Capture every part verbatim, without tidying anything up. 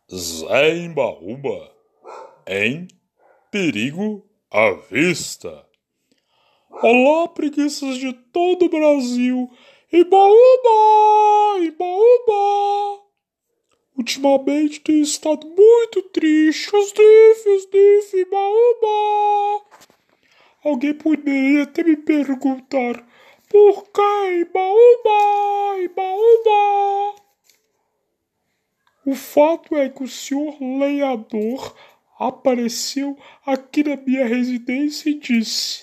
Zé Embaúba, em perigo à vista. Olá, preguiças de todo o Brasil. Embaúba, Embaúba. Ultimamente tenho estado muito triste. Os dif, os dif, Embaúba. Alguém poderia até me perguntar por que Embaúba, Embaúba. O fato é que o senhor lenhador apareceu aqui na minha residência e disse: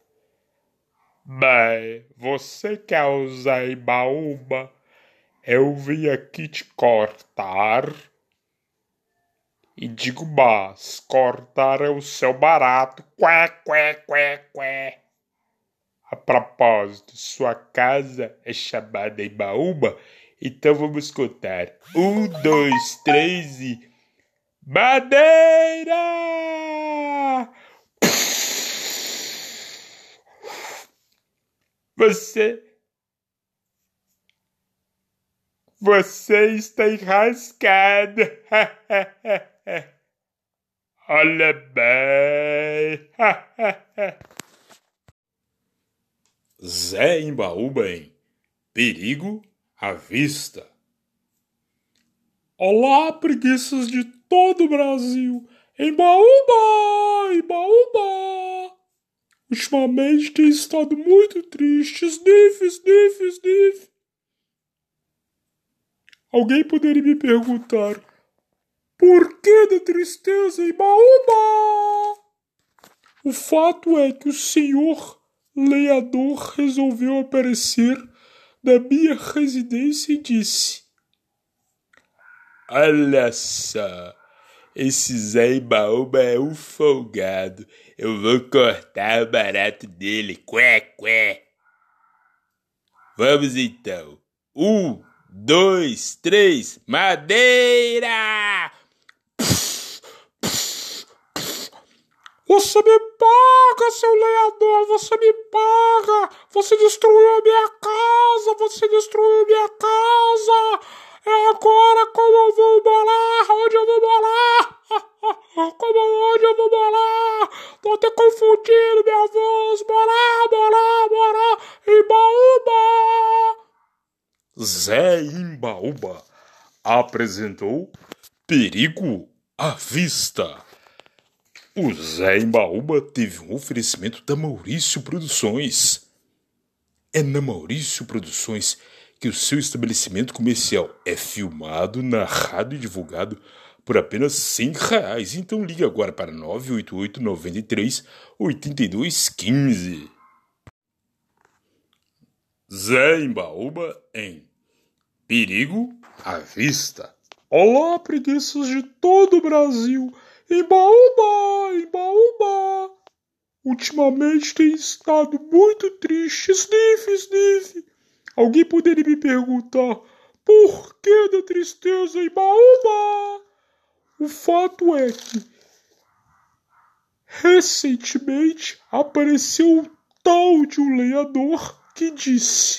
Bem, você quer usar Embaúba? Eu vim aqui te cortar. E digo, mas cortar é o seu barato. Quá, quá, quá, quá. A propósito, sua casa é chamada Embaúba? Então vamos contar. Um, dois, três e... Madeira! Você... Você está enrascado. Olha bem. Zé Embaúba em perigo à vista. Olá, preguiças de todo o Brasil. Embaúba, Embaúba. Ultimamente tenho estado muito triste. Sniff, sniff, sniff. Alguém poderia me perguntar: por que da tristeza, Embaúba? O fato é que o senhor lenhador resolveu aparecer na minha residência e disse: Olha só, esse Zé Embaúba é um folgado. Eu vou cortar o barato dele. Qué, qué. Vamos então. Um, dois, três, madeira! Você me paga, seu lenhador, você me paga! Você destruiu a minha casa, você destruiu minha casa! É agora como eu vou morar, onde eu vou morar? Como onde eu vou morar? Tô até confundindo minha voz, morar, morar, morar, Embaúba! Zé Embaúba apresentou perigo à vista. O Zé Embaúba teve um oferecimento da Maurício Produções. É na Maurício Produções que o seu estabelecimento comercial é filmado, narrado e divulgado por apenas cem reais. Então ligue agora para nove oito oito, nove três, oito dois um cinco. Zé Embaúba em perigo à vista. Olá, preguiças de todo o Brasil. Embaúba, Embaúba. Ultimamente tenho estado muito triste. Sniff, sniff. Alguém poderia me perguntar por que da tristeza, Embaúba? O fato é que recentemente apareceu um tal de um lenhador que disse: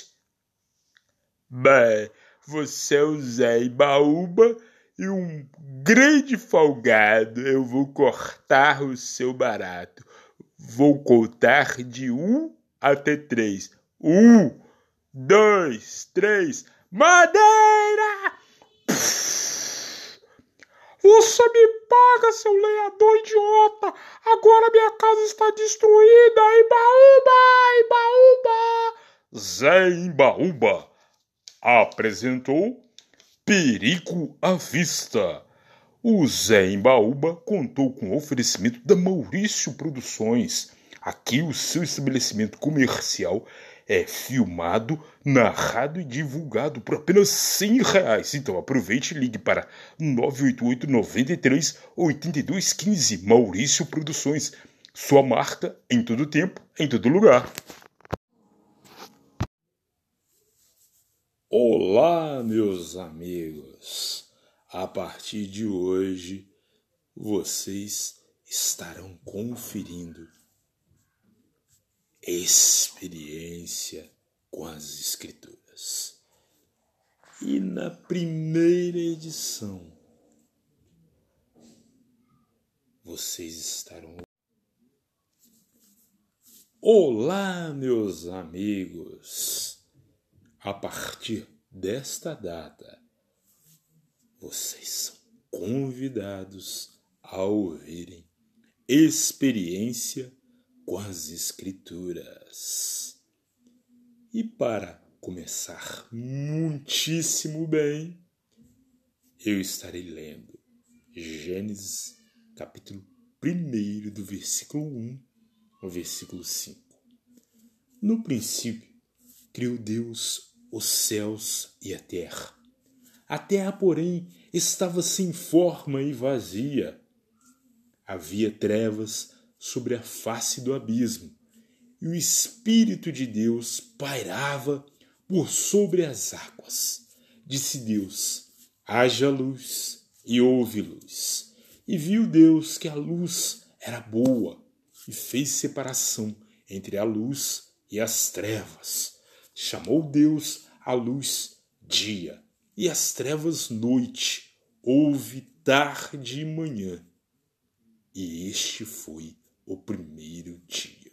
Bem, você é o Zé Embaúba e um grande folgado. Eu vou cortar o seu barato. Vou contar de um até três. Um, dois, três. Madeira! Você me paga, seu lenhador idiota! Agora minha casa está destruída! Embaúba! Embaúba! Zé Embaúba apresentou perigo à vista. O Zé Embaúba contou com o oferecimento da Maurício Produções. Aqui o seu estabelecimento comercial é filmado, narrado e divulgado por apenas cem reais. Então aproveite e ligue para nove oito oito, nove três, oito dois um cinco. Maurício Produções. Sua marca em todo tempo, em todo lugar. Olá, meus amigos. A partir de hoje, vocês estarão conferindo experiência com as escrituras. E na primeira edição, vocês estarão. Olá, meus amigos! A partir desta data, vocês são convidados a ouvirem Experiência com as Escrituras. E para começar muitíssimo bem, eu estarei lendo Gênesis capítulo um, do versículo um ao versículo cinco. No princípio, criou Deus os céus e a terra. A terra, porém, estava sem forma e vazia. Havia trevas sobre a face do abismo, e o Espírito de Deus pairava por sobre as águas. Disse Deus: haja luz, e houve luz. E viu Deus que a luz era boa, e fez separação entre a luz e as trevas. Chamou Deus a luz dia, e as trevas noite. Houve tarde e manhã. E este foi o primeiro dia.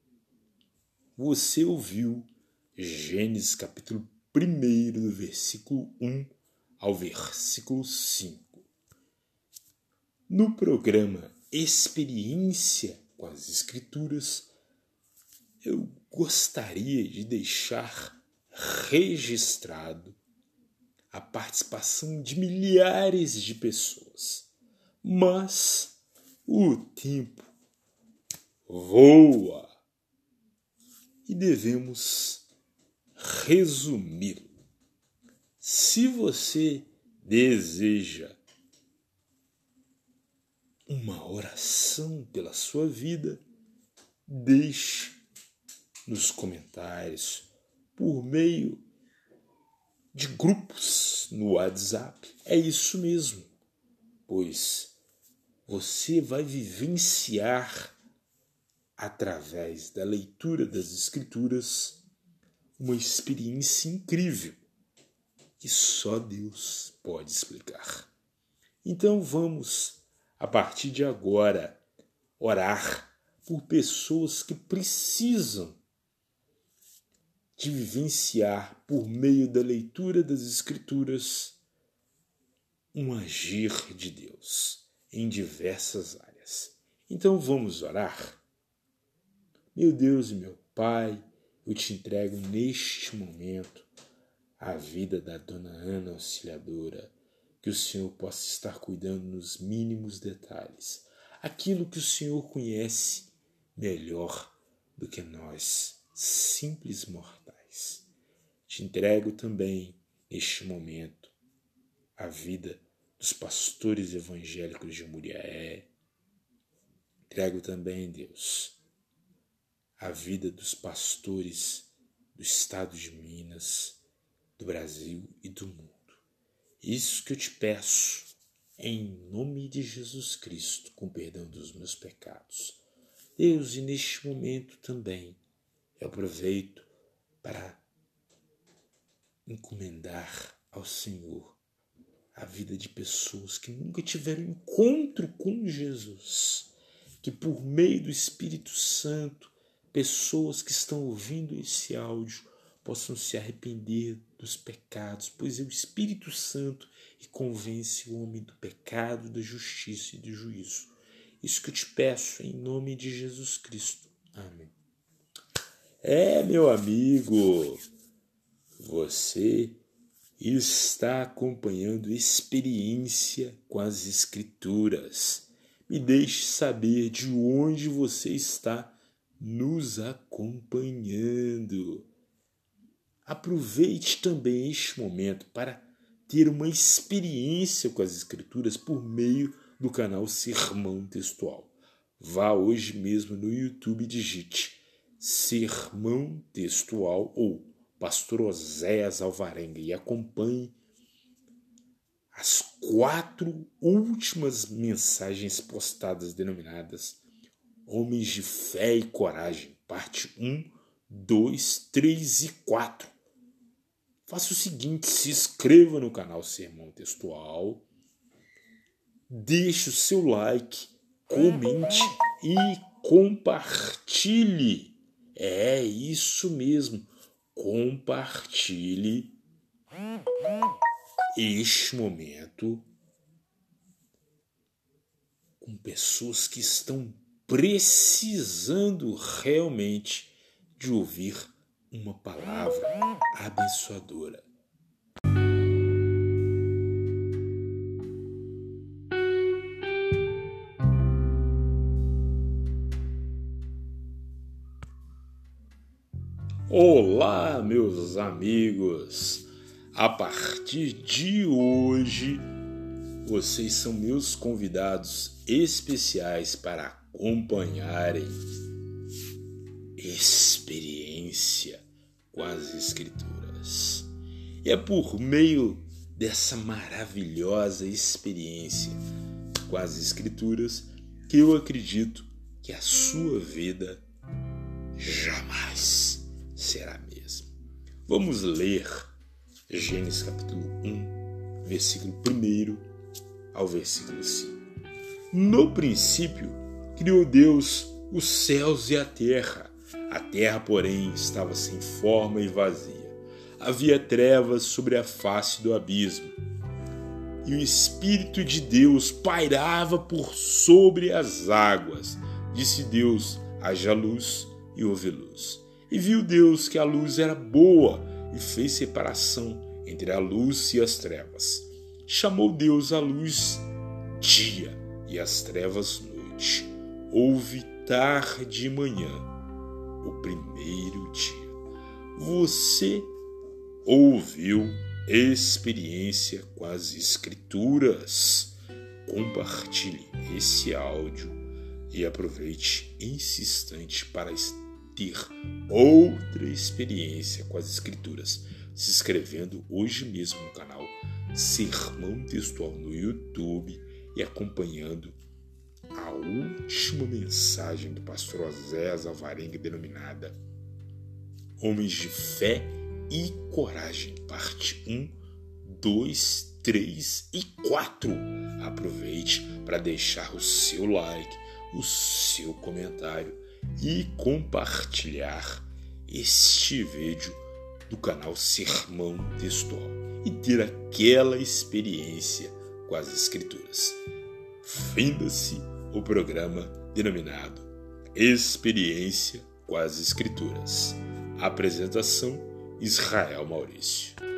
Você ouviu Gênesis capítulo um, do versículo um ao versículo cinco. No programa Experiência com as Escrituras, eu gostaria de deixar registrado a participação de milhares de pessoas. Mas o tempo voa e devemos resumi-lo. Se você deseja uma oração pela sua vida, deixe nos comentários por meio de grupos no WhatsApp. É isso mesmo, pois você vai vivenciar, através da leitura das Escrituras, uma experiência incrível que só Deus pode explicar. Então vamos, a partir de agora, orar por pessoas que precisam de vivenciar, por meio da leitura das Escrituras, um agir de Deus em diversas áreas. Então vamos orar? Meu Deus e meu Pai, eu te entrego neste momento a vida da Dona Ana Auxiliadora, que o Senhor possa estar cuidando nos mínimos detalhes, aquilo que o Senhor conhece melhor do que nós, simples mortais. Te entrego também, neste momento, a vida dos pastores evangélicos de Muriaé. Entrego também, Deus, a vida dos pastores do estado de Minas, do Brasil e do mundo. Isso que eu te peço, em nome de Jesus Cristo, com perdão dos meus pecados. Deus, e neste momento também, eu aproveito para encomendar ao Senhor a vida de pessoas que nunca tiveram encontro com Jesus, que por meio do Espírito Santo, pessoas que estão ouvindo esse áudio possam se arrepender dos pecados, pois é o Espírito Santo que convence o homem do pecado, da justiça e do juízo. Isso que eu te peço em nome de Jesus Cristo. Amém. É, meu amigo, você está acompanhando Experiência com as Escrituras. Me deixe saber de onde você está nos acompanhando. Aproveite também este momento para ter uma experiência com as Escrituras por meio do canal Sermão Textual. Vá hoje mesmo no YouTube e digite Sermão Textual ou Pastor Oséias Alvarenga e acompanhe as quatro últimas mensagens postadas denominadas Homens de Fé e Coragem, parte um, dois, três e quatro. Faça o seguinte, se inscreva no canal Sermão Textual, deixe o seu like comente e compartilhe. É isso mesmo, compartilhe este momento com pessoas que estão precisando realmente de ouvir uma palavra abençoadora. Olá, meus amigos! A partir de hoje, vocês são meus convidados especiais para acompanharem experiência com as Escrituras. E é por meio dessa maravilhosa experiência com as Escrituras que eu acredito que a sua vida jamais será a mesma. Vamos ler Gênesis capítulo um, versículo um ao versículo cinco. No princípio, criou Deus os céus e a terra. A terra, porém, estava sem forma e vazia. Havia trevas sobre a face do abismo. E o Espírito de Deus pairava por sobre as águas. Disse Deus: haja luz, e houve luz. E viu Deus que a luz era boa, e fez separação entre a luz e as trevas. Chamou Deus a luz dia, e as trevas noite. Houve tarde e manhã, o primeiro dia. Você ouviu experiência com as Escrituras? Compartilhe esse áudio e aproveite esse instante para ter outra experiência com as Escrituras, se inscrevendo hoje mesmo no canal Sermão Textual no YouTube e acompanhando a última mensagem do pastor Oséias Alvarenga, denominada Homens de Fé e Coragem, parte um, dois, três e quatro. Aproveite para deixar o seu like, o seu comentário e compartilhar este vídeo do canal Sermão Textual e ter aquela experiência com as Escrituras. Finda-se o programa denominado Experiência com as Escrituras. Apresentação: Israel Maurício.